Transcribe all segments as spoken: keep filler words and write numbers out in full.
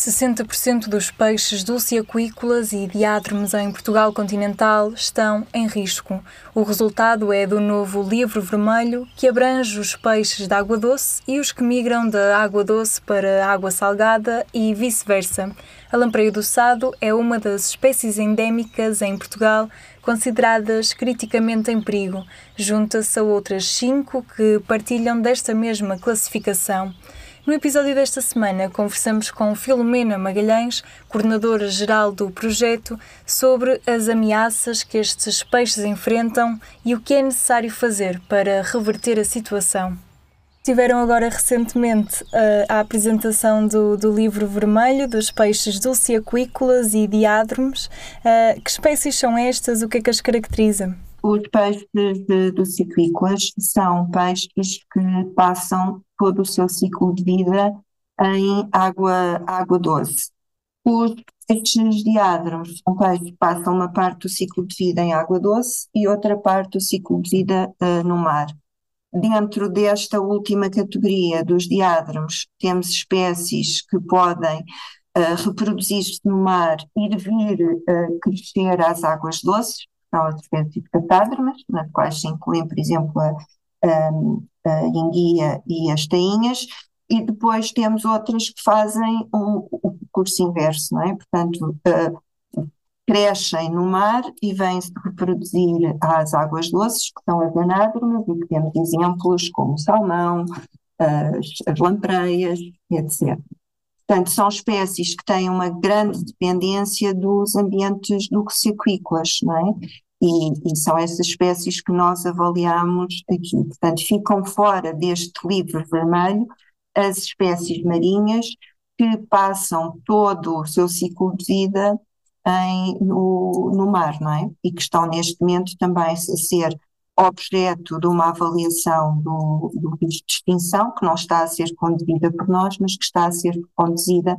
sessenta por cento dos peixes dulceaquícolas e diádromos em Portugal continental estão em risco. O resultado é do novo Livro Vermelho, que abrange os peixes da água doce e os que migram da água doce para a água salgada e vice-versa. A lampreia do Sado é uma das espécies endémicas em Portugal consideradas criticamente em perigo. Junta-se a outras cinco que partilham desta mesma classificação. No episódio desta semana, conversamos com Filomena Magalhães, coordenadora-geral do projeto, sobre as ameaças que estes peixes enfrentam e o que é necessário fazer para reverter a situação. Tiveram agora recentemente uh, a apresentação do, do Livro Vermelho dos peixes dulceaquícolas e diádromos. Uh, que espécies são estas? O que é que as caracteriza? Os peixes dulceaquícolas são peixes que passam todo o seu ciclo de vida em água, água doce. Os peixes diádromos são peixes que passam uma parte do ciclo de vida em água doce e outra parte do ciclo de vida uh, no mar. Dentro desta última categoria dos diádromos, temos espécies que podem uh, reproduzir-se no mar e vir uh, crescer às águas doces. São as espécies de catádromas, nas quais se incluem, por exemplo, a, a, a enguia e as tainhas, e depois temos outras que fazem o, o curso inverso, não é? Portanto, uh, crescem no mar e vêm-se reproduzir às águas doces, que são as anádromas, e que temos exemplos como o salmão, as, as lampreias, etcétera. Portanto, são espécies que têm uma grande dependência dos ambientes dulceaquícolas, não é? E, e são essas espécies que nós avaliamos aqui. Portanto, ficam fora deste livro vermelho as espécies marinhas que passam todo o seu ciclo de vida em, no, no mar, não é? E que estão neste momento também a ser objeto de uma avaliação do, do risco de extinção, que não está a ser conduzida por nós, mas que está a ser conduzida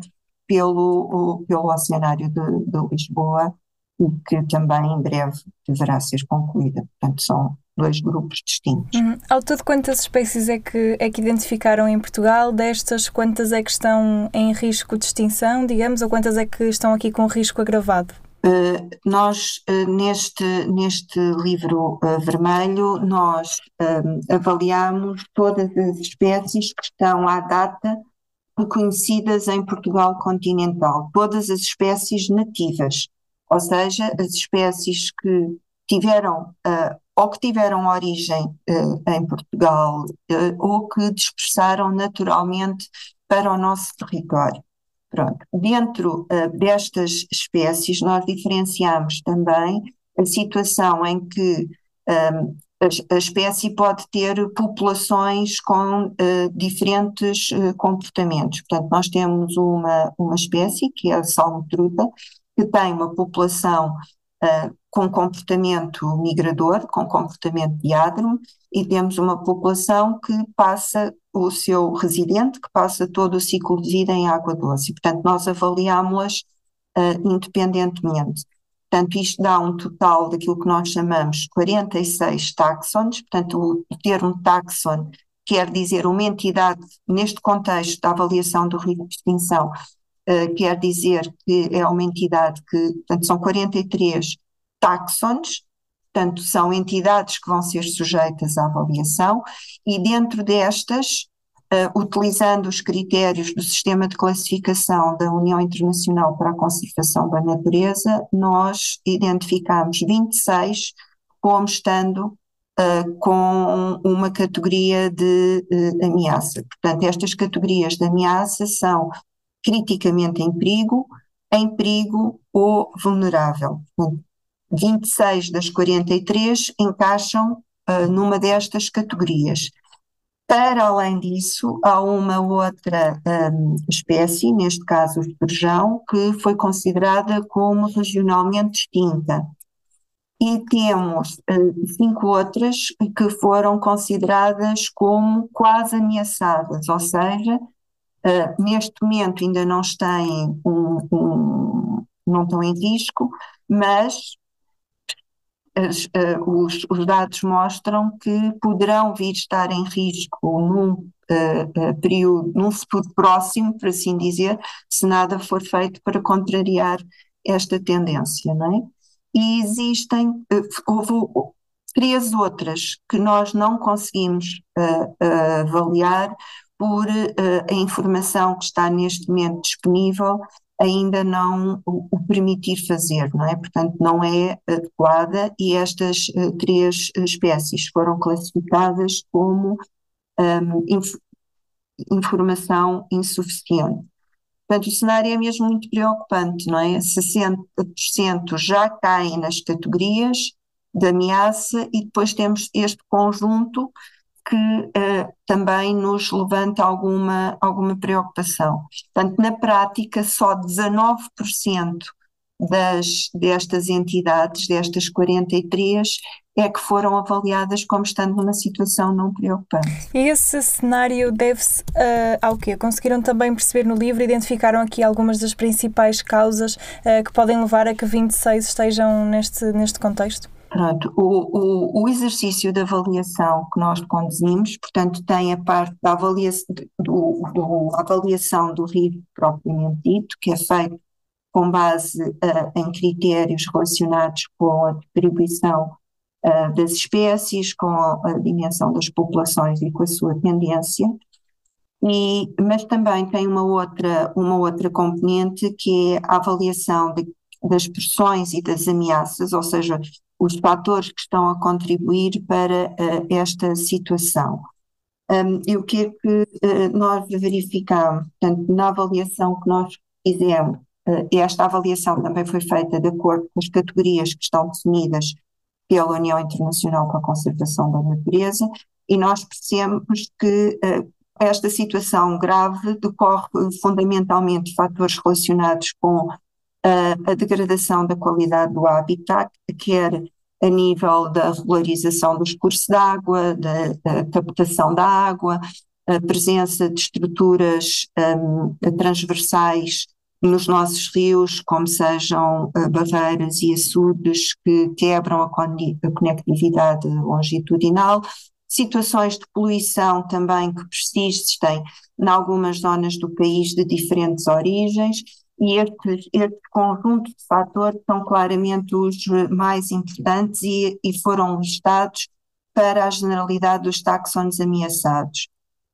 pelo, o, pelo Oceanário de, de Lisboa, e que também em breve deverá ser concluída. Portanto, são dois grupos distintos. Hum, ao todo, quantas espécies é que, é que identificaram em Portugal? Destas, quantas é que estão em risco de extinção, digamos, ou quantas é que estão aqui com risco agravado? Uh, nós, uh, neste, neste livro uh, vermelho, nós um, avaliamos todas as espécies que estão à data reconhecidas em Portugal continental, todas as espécies nativas, ou seja, as espécies que tiveram uh, ou que tiveram origem uh, em Portugal uh, ou que dispersaram naturalmente para o nosso território. Pronto. Dentro uh, destas espécies, nós diferenciamos também a situação em que um, a, a espécie pode ter populações com uh, diferentes uh, comportamentos. Portanto, nós temos uma, uma espécie, que é a salmotruta, que tem uma população uh, com comportamento migrador, com comportamento diádromo, e temos uma população que passa o seu residente, que passa todo o ciclo de vida em água doce. E, portanto, nós avaliámos-las uh, independentemente. Portanto, isto dá um total daquilo que nós chamamos quarenta e seis táxons. Portanto, o termo táxon quer dizer uma entidade, neste contexto da avaliação do risco de extinção, uh, quer dizer que é uma entidade que, portanto, são quarenta e três táxons. Portanto, são entidades que vão ser sujeitas à avaliação, e dentro destas, uh, utilizando os critérios do Sistema de Classificação da União Internacional para a Conservação da Natureza, nós identificamos vinte e seis como estando uh, com uma categoria de uh, ameaça. Portanto, estas categorias de ameaça são criticamente em perigo, em perigo ou vulnerável. Portanto, vinte e seis das quarenta e três encaixam uh, numa destas categorias. Para além disso, há uma outra um, espécie, neste caso o esturjão, que foi considerada como regionalmente extinta. E temos uh, cinco outras que foram consideradas como quase ameaçadas, ou seja, uh, neste momento ainda não têm um, um, não estão em risco, mas As, uh, os, os dados mostram que poderão vir estar em risco num uh, uh, período, num futuro próximo, por assim dizer, se nada for feito para contrariar esta tendência, não é? E existem, uh, houve três outras que nós não conseguimos uh, uh, avaliar por uh, a informação que está neste momento disponível ainda não o, o permitir fazer, não é? Portanto, não é adequada e estas uh, três espécies foram classificadas como um, inf informação insuficiente. Portanto, o cenário é mesmo muito preocupante, não é? sessenta por cento já caem nas categorias de ameaça e depois temos este conjunto que uh, também nos levanta alguma, alguma preocupação. Portanto, na prática, só dezanove por cento das, destas entidades, destas quarenta e três, é que foram avaliadas como estando numa situação não preocupante. E esse cenário deve-se uh, ao quê? Conseguiram também perceber no livro, identificaram aqui algumas das principais causas uh, que podem levar a que vinte e seis estejam neste, neste contexto? Pronto, o, o, o exercício de avaliação que nós conduzimos, portanto, tem a parte da avaliação do, do, avaliação do risco propriamente dito, que é feito com base uh, em critérios relacionados com a distribuição uh, das espécies, com a, a dimensão das populações e com a sua tendência, e, mas também tem uma outra, uma outra componente que é a avaliação de, das pressões e das ameaças, ou seja, os fatores que estão a contribuir para uh, esta situação. Um, e o que é que uh, nós verificamos? Portanto, na avaliação que nós fizemos, uh, esta avaliação também foi feita de acordo com as categorias que estão definidas pela União Internacional para a Conservação da Natureza, e nós percebemos que uh, esta situação grave decorre fundamentalmente de fatores relacionados com uh, a degradação da qualidade do habitat, quer a nível da regularização dos cursos de água, da, da captação da água, a presença de estruturas um, transversais nos nossos rios, como sejam uh, barreiras e açudes que quebram a, a conectividade longitudinal, situações de poluição também que persistem em algumas zonas do país de diferentes origens. E este, este conjunto de fatores são claramente os mais importantes e, e foram listados para a generalidade dos táxons ameaçados.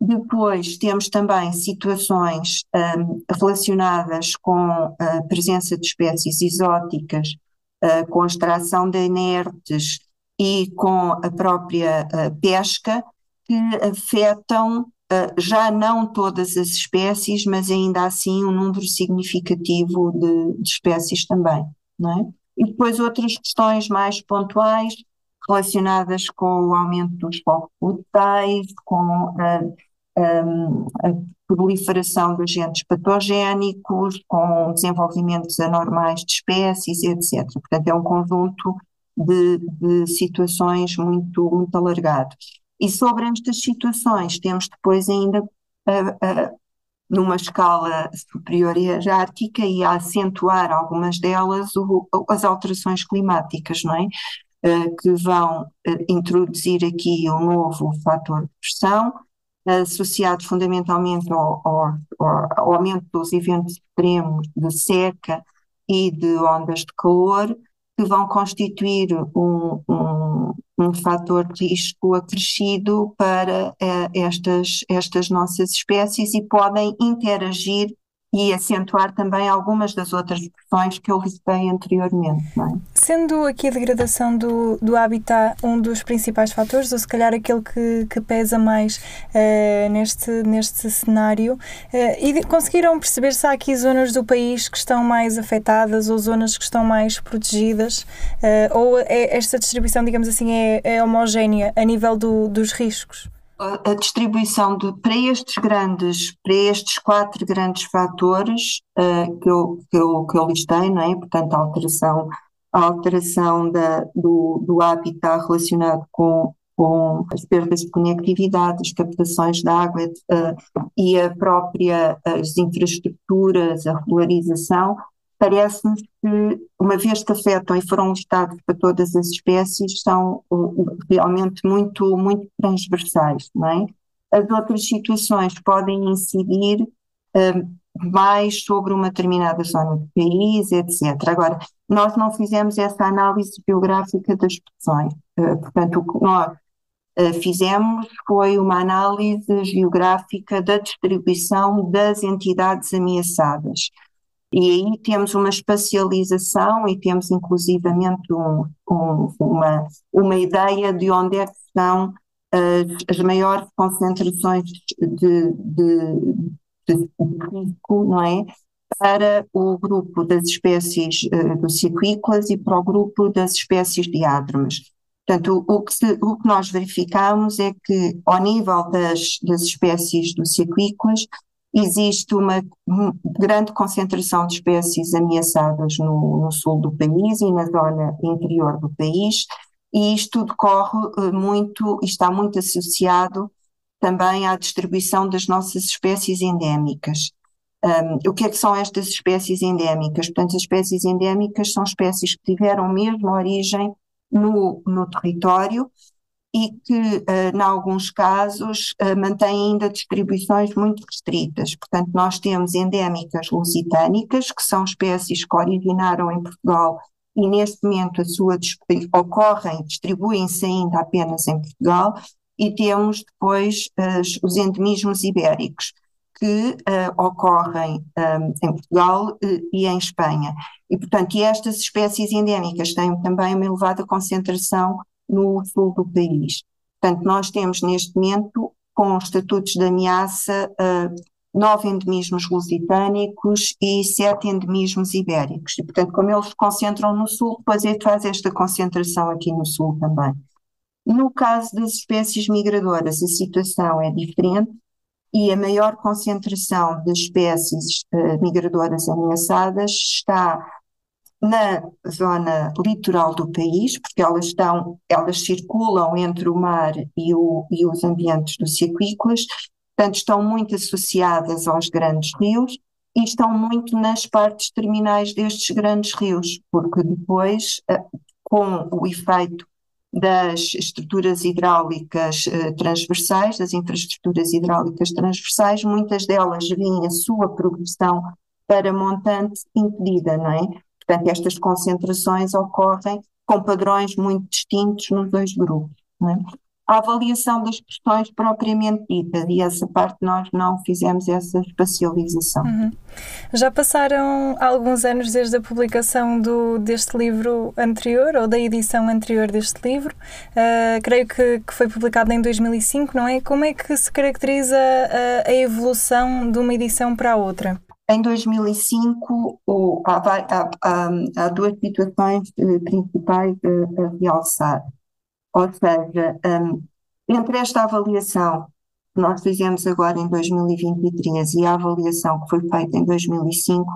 Depois temos também situações um, relacionadas com a presença de espécies exóticas, uh, com a extração de inertes e com a própria uh, pesca, que afetam Uh, já não todas as espécies, mas ainda assim um número significativo de, de espécies também, não é? E depois outras questões mais pontuais relacionadas com o aumento dos focos florestais, com a, a, a proliferação de agentes patogénicos, com desenvolvimentos anormais de espécies, etcétera. Portanto, é um conjunto de, de situações muito, muito alargado. E sobre estas situações temos depois ainda, uh, uh, numa escala superior e hierárquica, e a acentuar algumas delas, o, as alterações climáticas, não é? Uh, que vão uh, introduzir aqui um novo fator de pressão, uh, associado fundamentalmente ao, ao, ao aumento dos eventos extremos de seca e de ondas de calor, que vão constituir um, um, um fator de risco acrescido para eh, estas, estas nossas espécies e podem interagir e acentuar também algumas das outras pressões que eu listei anteriormente, não é? Sendo aqui a degradação do, do habitat um dos principais fatores, ou se calhar aquele que, que pesa mais uh, neste, neste cenário, uh, e conseguiram perceber se há aqui zonas do país que estão mais afetadas ou zonas que estão mais protegidas, uh, ou é, esta distribuição, digamos assim, é, é homogénea a nível do, dos riscos? A distribuição de, para estes grandes, para estes quatro grandes fatores uh, que, eu, que, eu, que eu listei, não é? Portanto, a alteração, a alteração da, do, do habitat relacionado com, com as perdas de conectividade, as captações de água uh, e a própria, as infraestruturas, a regularização, parece-me que, uma vez que afetam e foram listados para todas as espécies, são uh, realmente muito, muito transversais, não é? As outras situações podem incidir uh, mais sobre uma determinada zona do país, etcétera. Agora, nós não fizemos essa análise geográfica das expressões. Uh, portanto, o que nós uh, fizemos foi uma análise geográfica da distribuição das entidades ameaçadas. E aí temos uma espacialização e temos inclusivamente um, um, uma, uma ideia de onde é que estão as, as maiores concentrações de, de, de risco, não é? Para o grupo das espécies uh, docequícolas e para o grupo das espécies diádromas. Portanto, o, o, que se, o que nós verificamos é que, ao nível das, das espécies docequícolas, existe uma grande concentração de espécies ameaçadas no, no sul do país e na zona interior do país, e isto decorre uh, muito, está muito associado também à distribuição das nossas espécies endémicas. Um, o que é que são estas espécies endémicas? Portanto, as espécies endémicas são espécies que tiveram mesmo origem no, no território e que, uh, em alguns casos, uh, mantêm ainda distribuições muito restritas. Portanto, nós temos endémicas lusitânicas, que são espécies que originaram em Portugal e neste momento a sua ocorrem, distribuem-se ainda apenas em Portugal, e temos depois uh, os endemismos ibéricos, que uh, ocorrem um, em Portugal uh, e em Espanha. E, portanto, e estas espécies endémicas têm também uma elevada concentração no sul do país. Portanto, nós temos neste momento, com os estatutos de ameaça, uh, nove endemismos lusitânicos e sete endemismos ibéricos. E, portanto, como eles se concentram no sul, depois é que faz esta concentração aqui no sul também. No caso das espécies migradoras, a situação é diferente e a maior concentração de espécies uh, migradoras ameaçadas está na zona litoral do país, porque elas estão, elas circulam entre o mar e, o, e os ambientes docequícolas, portanto estão muito associadas aos grandes rios e estão muito nas partes terminais destes grandes rios, porque depois, com o efeito das estruturas hidráulicas eh, transversais, das infraestruturas hidráulicas transversais, muitas delas veem a sua progressão para montante impedida, não é? Portanto, estas concentrações ocorrem com padrões muito distintos nos dois grupos, não é? A avaliação das questões propriamente ditas, e essa parte nós não fizemos essa espacialização. Uhum. Já passaram alguns anos desde a publicação do, deste livro anterior, ou da edição anterior deste livro. Uh, creio que, que foi publicado em dois mil e cinco, não é? Como é que se caracteriza a, a evolução de uma edição para a outra? Em dois mil e cinco, oh, há, há, há, há duas situações eh, principais a, a realçar. Ou seja, um, entre esta avaliação que nós fizemos agora em dois mil e vinte e três e a avaliação que foi feita em dois mil e cinco,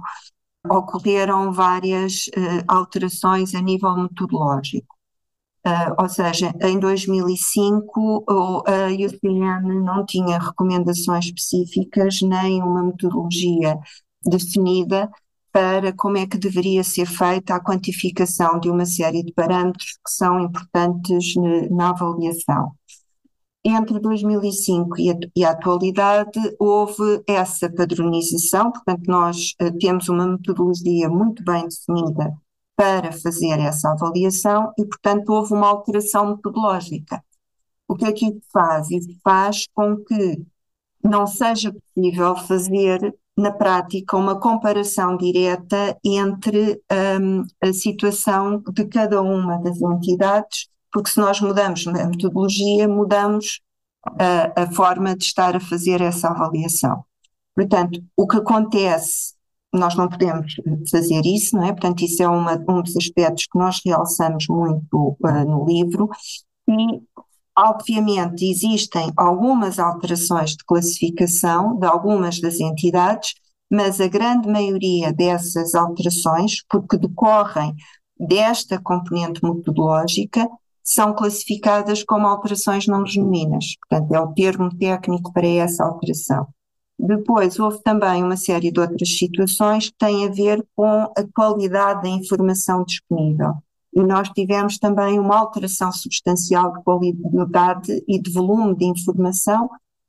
ocorreram várias uh, alterações a nível metodológico. Uh, ou seja, em dois mil e cinco a I U C N não tinha recomendações específicas nem uma metodologia definida para como é que deveria ser feita a quantificação de uma série de parâmetros que são importantes na avaliação. Entre dois mil e cinco e a, e a atualidade houve essa padronização, portanto nós uh, temos uma metodologia muito bem definida para fazer essa avaliação e, portanto, houve uma alteração metodológica. O que é que isso faz? Isso faz com que não seja possível fazer, na prática, uma comparação direta entre um, a situação de cada uma das entidades, porque se nós mudamos a metodologia, mudamos a, a forma de estar a fazer essa avaliação. Portanto, o que acontece, nós não podemos fazer isso, não é? Portanto, isso é uma, um dos aspectos que nós realçamos muito uh, no livro e, obviamente, existem algumas alterações de classificação de algumas das entidades, mas a grande maioria dessas alterações, porque decorrem desta componente metodológica, são classificadas como alterações não genuínas. Portanto, é o termo técnico para essa alteração. Depois, houve também uma série de outras situações que têm a ver com a qualidade da informação disponível. E nós tivemos também uma alteração substancial de qualidade e de volume de informação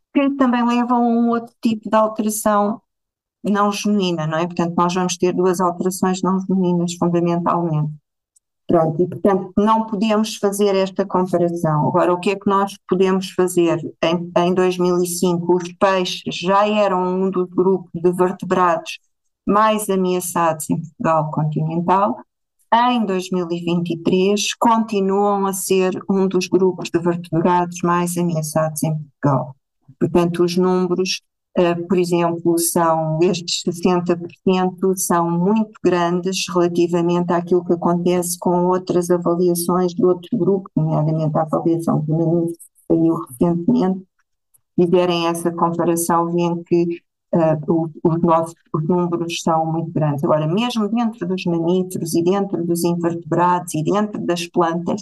que também levam a um outro tipo de alteração não genuína, não é? Portanto, nós vamos ter duas alterações não genuínas, fundamentalmente. Pronto, e portanto não podemos fazer esta comparação. Agora, o que é que nós podemos fazer? Em, em dois mil e cinco, os peixes já eram um dos grupos de vertebrados mais ameaçados em Portugal continental. Em dois mil e vinte e três, continuam a ser um dos grupos de vertebrados mais ameaçados em Portugal. Portanto, os números, uh, por exemplo, são estes sessenta por cento são muito grandes relativamente àquilo que acontece com outras avaliações de outros grupos, nomeadamente a avaliação do Manus, que saiu recentemente. Se fizerem essa comparação, veem que uh, os, nossos, os números são muito grandes. Agora, mesmo dentro dos mamíferos e dentro dos invertebrados e dentro das plantas,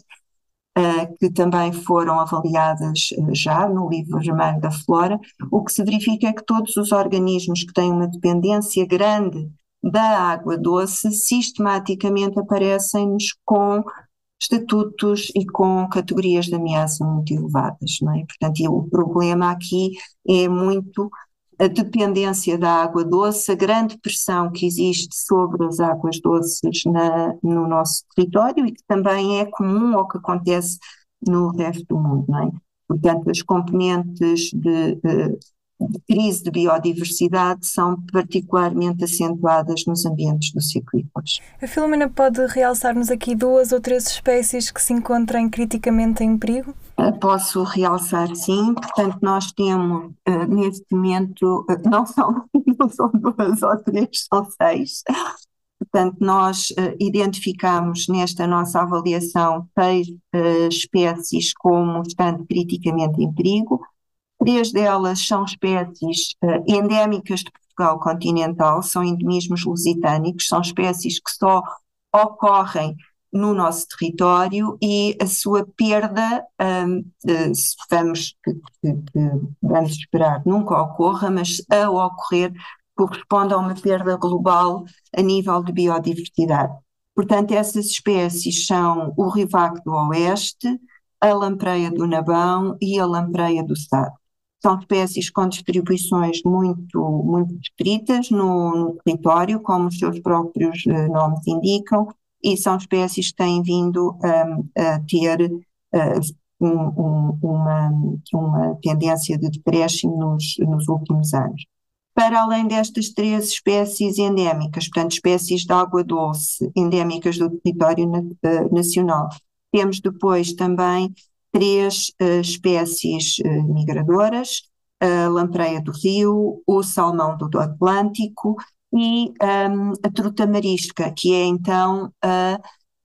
Uh, que também foram avaliadas uh, já no livro vermelho da flora, o que se verifica é que todos os organismos que têm uma dependência grande da água doce sistematicamente aparecem-nos com estatutos e com categorias de ameaça muito elevadas, não é? Portanto, e o problema aqui é muito a dependência da água doce, a grande pressão que existe sobre as águas doces na, no nosso território e que também é comum ao que acontece no resto do mundo, não é? Portanto, as componentes de, de, de crise de biodiversidade são particularmente acentuadas nos ambientes doce-aquícolas. A Filomena pode realçar-nos aqui duas ou três espécies que se encontram criticamente em perigo? Posso realçar, sim. Portanto, nós temos uh, neste momento, uh, não são, não são duas ou três, são seis. Portanto, nós uh, identificamos nesta nossa avaliação seis uh, espécies como estando criticamente em perigo. Três delas são espécies uh, endémicas de Portugal continental, são endemismos lusitânicos, são espécies que só ocorrem no nosso território e a sua perda, um, se vamos, que, que, que vamos esperar, nunca ocorra, mas a ocorrer corresponde a uma perda global a nível de biodiversidade. Portanto, essas espécies são o rivaco do Oeste, a lampreia do Nabão e a lampreia do Sado. São espécies com distribuições muito, muito descritas no, no território, como os seus próprios uh, nomes indicam, e são espécies que têm vindo um, a ter uh, um, um, uma, uma tendência de decréscimo nos, nos últimos anos. Para além destas três espécies endémicas, portanto, espécies de água doce endémicas do território na, uh, nacional, temos depois também três uh, espécies uh, migradoras, a lampreia do Rio, o salmão do Atlântico e um, a truta marisca, que é então a,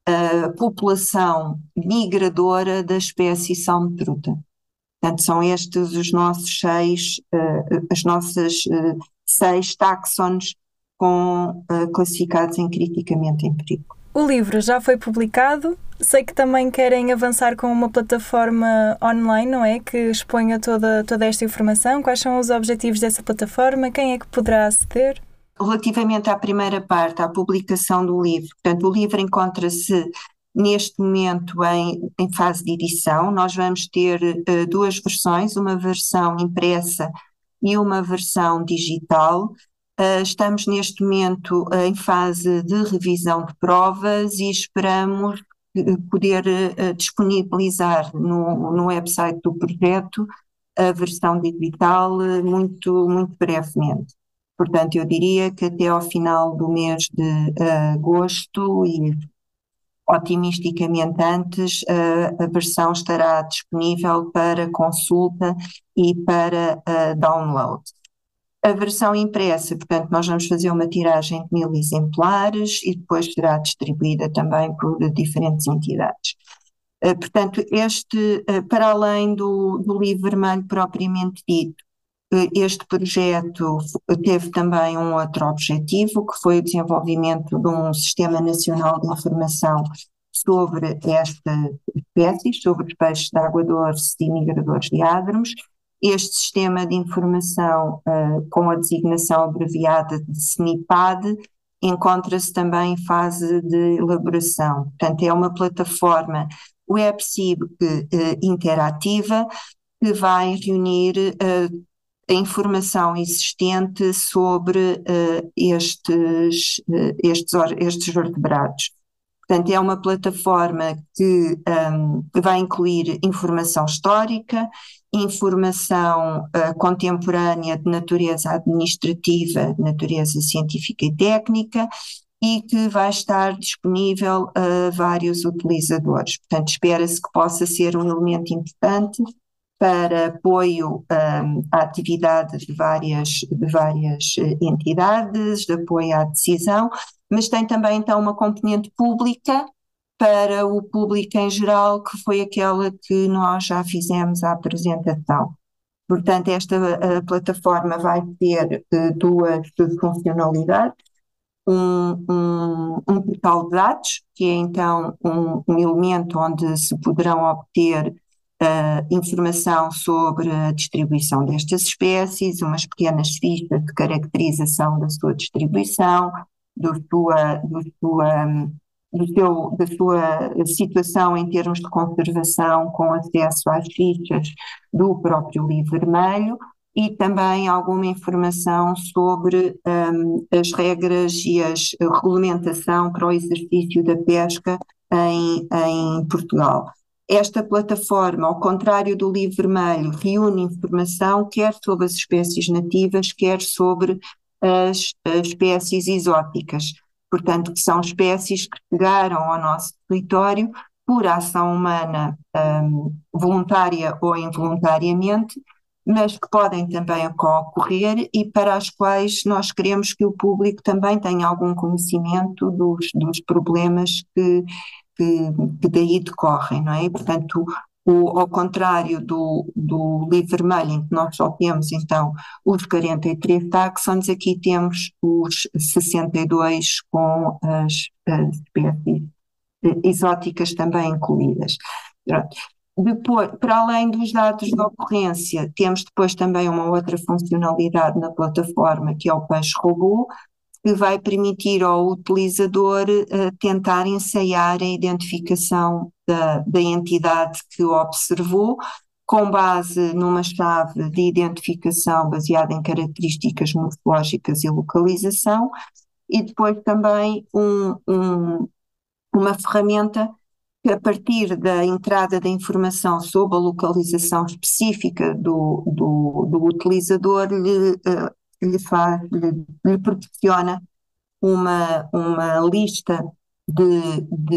a população migradora da espécie salmo-truta. Portanto, são estes os nossos seis, uh, as nossas uh, seis táxons com, uh, classificados em criticamente em perigo. O livro já foi publicado. Sei que também querem avançar com uma plataforma online, não é? Que exponha toda, toda esta informação. Quais são os objetivos dessa plataforma? Quem é que poderá aceder? Relativamente à primeira parte, à publicação do livro, portanto, o livro encontra-se neste momento em, em fase de edição. Nós vamos ter uh, duas versões, uma versão impressa e uma versão digital. Uh, estamos neste momento uh, em fase de revisão de provas e esperamos uh, poder uh, disponibilizar no, no website do projeto a versão digital uh, muito, muito brevemente. Portanto, eu diria que até ao final do mês de uh, agosto e otimisticamente antes, uh, a versão estará disponível para consulta e para uh, download. A versão impressa, portanto, nós vamos fazer uma tiragem de mil exemplares e depois será distribuída também por diferentes entidades. Uh, portanto, este, uh, para além do, do livro vermelho propriamente dito, este projeto teve também um outro objetivo, que foi o desenvolvimento de um Sistema Nacional de Informação sobre esta espécie, sobre os peixes de água doce e migradores de hidromos. Este sistema de informação, uh, com a designação abreviada de SNIPAD, encontra-se também em fase de elaboração. Portanto, é uma plataforma WebCIB uh, interativa que vai reunir uh, a informação existente sobre uh, estes, uh, estes, estes vertebrados. Portanto, é uma plataforma que um, vai incluir informação histórica, informação uh, contemporânea de natureza administrativa, de natureza científica e técnica, e que vai estar disponível a vários utilizadores. Portanto, espera-se que possa ser um elemento importante para apoio um, à atividade de várias, de várias entidades, de apoio à decisão, mas tem também então uma componente pública para o público em geral, que foi aquela que nós já fizemos a apresentação. Portanto, esta a plataforma vai ter uh, duas funcionalidades. Um, um, um portal de dados, que é então um, um elemento onde se poderão obter Uh, informação sobre a distribuição destas espécies, umas pequenas fichas de caracterização da sua distribuição, do sua, do sua, do seu, da sua situação em termos de conservação, com acesso às fichas do próprio livro vermelho, e também alguma informação sobre um, as regras e a regulamentação para o exercício da pesca em, em Portugal. Esta plataforma, ao contrário do livro vermelho, reúne informação quer sobre as espécies nativas, quer sobre as, as espécies exóticas. Portanto, que são espécies que chegaram ao nosso território por ação humana um, voluntária ou involuntariamente, mas que podem também ocorrer e para as quais nós queremos que o público também tenha algum conhecimento dos, dos problemas que Que, que daí decorrem, não é? E, portanto, o, ao contrário do, do livro vermelho, em que nós só temos, então, os quarenta e três táxons, aqui temos os sessenta e dois com as, as espécies exóticas também incluídas. Pronto. Depois, para além dos dados de ocorrência, temos depois também uma outra funcionalidade na plataforma, que é o peixe-robô, que vai permitir ao utilizador uh, tentar ensaiar a identificação da, da entidade que o observou, com base numa chave de identificação baseada em características morfológicas e localização, e depois também um, um, uma ferramenta que, a partir da entrada da informação sobre a localização específica do, do, do utilizador, lhe uh, lhe faz, lhe, lhe proporciona uma, uma lista de,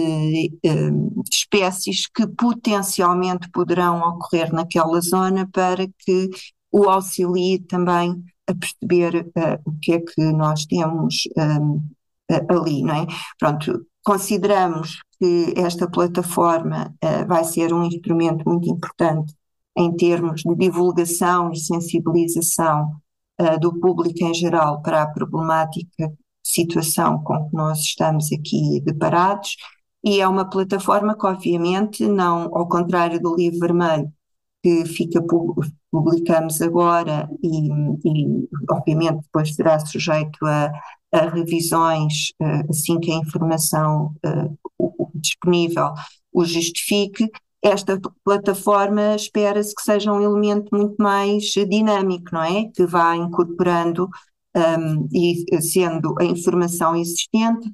de um, espécies que potencialmente poderão ocorrer naquela zona para que o auxilie também a perceber uh, o que é que nós temos um, ali, não é? Pronto, consideramos que esta plataforma uh, vai ser um instrumento muito importante em termos de divulgação e sensibilização Uh, do público em geral para a problemática situação com que nós estamos aqui deparados, e é uma plataforma que obviamente não, ao contrário do livro vermelho, que fica, publicamos agora e, e obviamente depois será sujeito a, a revisões uh, assim que a informação uh, disponível o justifique. Esta plataforma espera-se que seja um elemento muito mais dinâmico, não é? Que vá incorporando um, e sendo a informação existente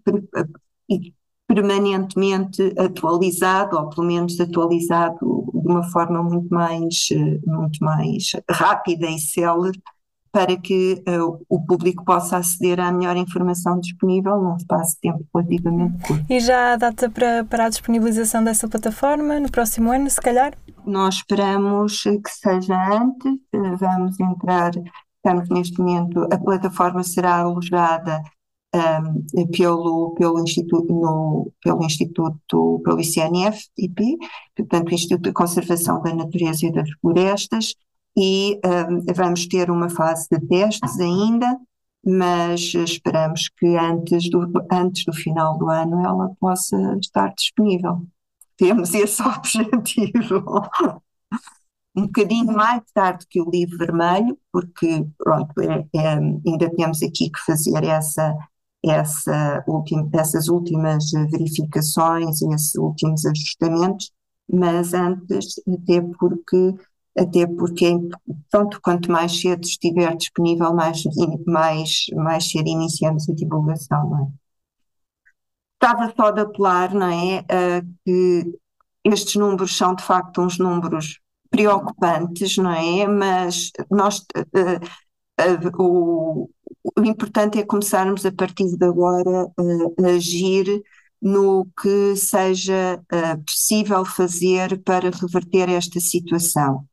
e permanentemente atualizado, ou pelo menos atualizado de uma forma muito mais, muito mais rápida e célere, para que uh, o público possa aceder à melhor informação disponível num espaço de tempo relativamente curto. E já há data para, para a disponibilização dessa plataforma, no próximo ano, se calhar? Nós esperamos que seja antes, vamos entrar, estamos neste momento, a plataforma será alojada um, pelo, pelo, instituto, no, pelo Instituto, pelo I C N F I P, portanto o Instituto de Conservação da Natureza e das Florestas, e um, vamos ter uma fase de testes ainda, mas esperamos que antes do, antes do final do ano ela possa estar disponível. Temos esse objetivo. Um bocadinho mais tarde que o livro vermelho, porque pronto, é, é, ainda temos aqui que fazer essa, essa ultim, essas últimas verificações e esses últimos ajustamentos, mas antes, até porque até porque, pronto, quanto mais cedo estiver disponível, mais, mais, mais cedo iniciamos a divulgação, não é? Estava só de apelar, não é, a que estes números são de facto uns números preocupantes, não é? Mas nós, uh, uh, o, o importante é começarmos a partir de agora uh, a agir no que seja uh, possível fazer para reverter esta situação.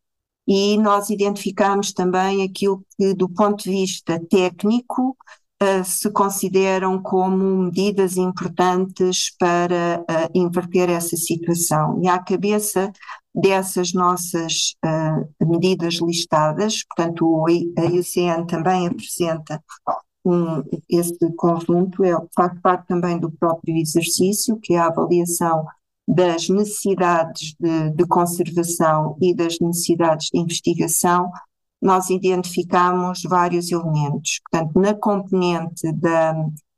E nós identificamos também aquilo que, do ponto de vista técnico, uh, se consideram como medidas importantes para uh, inverter essa situação. E à cabeça dessas nossas uh, medidas listadas, portanto, o, a I U C N também apresenta um, esse conjunto, é, faz parte também do próprio exercício, que é a avaliação das necessidades de, de conservação e das necessidades de investigação. Nós identificamos vários elementos. Portanto, na componente da,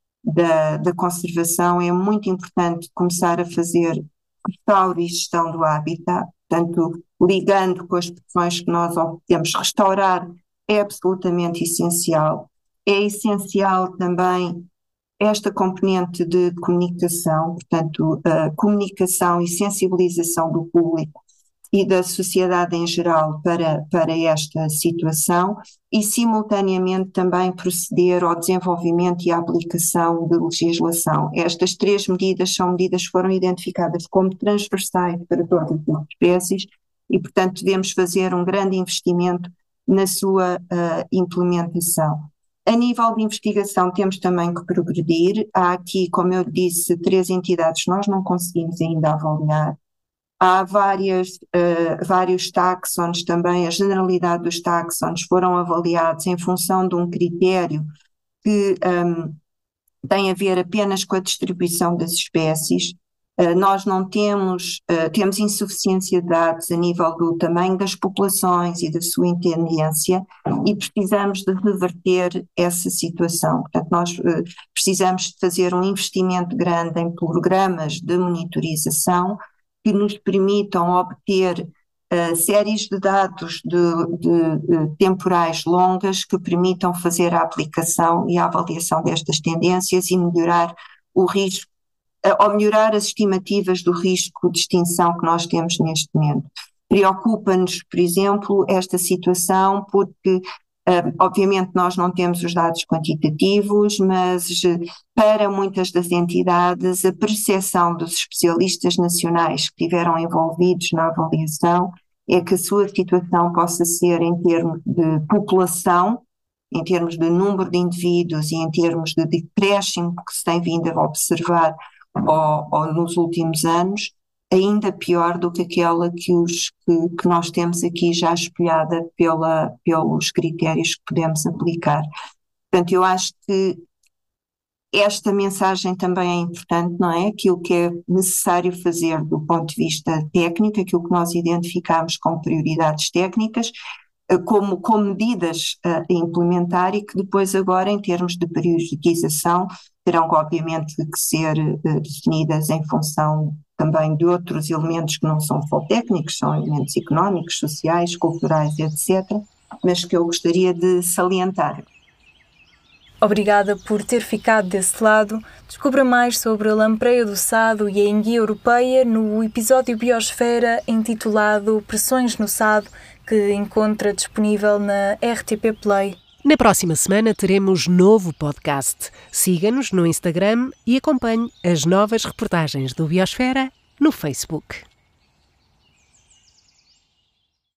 da, da conservação é muito importante começar a fazer restauro e gestão do habitat, portanto, ligando com as profissões que nós obtemos. Restaurar é absolutamente essencial. É essencial também esta componente de comunicação, portanto, a comunicação e sensibilização do público e da sociedade em geral para, para esta situação e, simultaneamente, também proceder ao desenvolvimento e à aplicação de legislação. Estas três medidas são medidas que foram identificadas como transversais para todas as espécies e, portanto, devemos fazer um grande investimento na sua uh, implementação. A nível de investigação temos também que progredir. Há aqui, como eu disse, três entidades que nós não conseguimos ainda avaliar. Há várias, uh, vários taxons também, a generalidade dos taxons foram avaliados em função de um critério que um, tem a ver apenas com a distribuição das espécies. Uh, nós não temos, uh, temos insuficiência de dados a nível do tamanho das populações e da sua intendência e precisamos de reverter essa situação. Portanto, nós uh, precisamos de fazer um investimento grande em programas de monitorização que nos permitam obter uh, séries de dados de, de, de temporais longas que permitam fazer a aplicação e a avaliação destas tendências e melhorar o risco, uh, ou melhorar as estimativas do risco de extinção que nós temos neste momento. Preocupa-nos, por exemplo, esta situação porque Uh, obviamente nós não temos os dados quantitativos, mas para muitas das entidades a percepção dos especialistas nacionais que estiveram envolvidos na avaliação é que a sua situação possa ser em termos de população, em termos de número de indivíduos e em termos de decréscimo que se tem vindo a observar ou, ou nos últimos anos, ainda pior do que aquela que, os, que, que nós temos aqui já espelhada pela, pelos critérios que podemos aplicar. Portanto, eu acho que esta mensagem também é importante, não é? Aquilo que é necessário fazer do ponto de vista técnico, aquilo que nós identificamos como prioridades técnicas, como, como medidas a implementar e que depois agora, em termos de priorização, terão obviamente que ser definidas em função também de outros elementos que não são só técnicos, são elementos económicos, sociais, culturais, etcétera, mas que eu gostaria de salientar. Obrigada por ter ficado desse lado. Descubra mais sobre a lampreia do Sado e a enguia europeia no episódio Biosfera intitulado Pressões no Sado, que encontra disponível na R T P Play. Na próxima semana teremos novo podcast. Siga-nos no Instagram e acompanhe as novas reportagens do Biosfera no Facebook.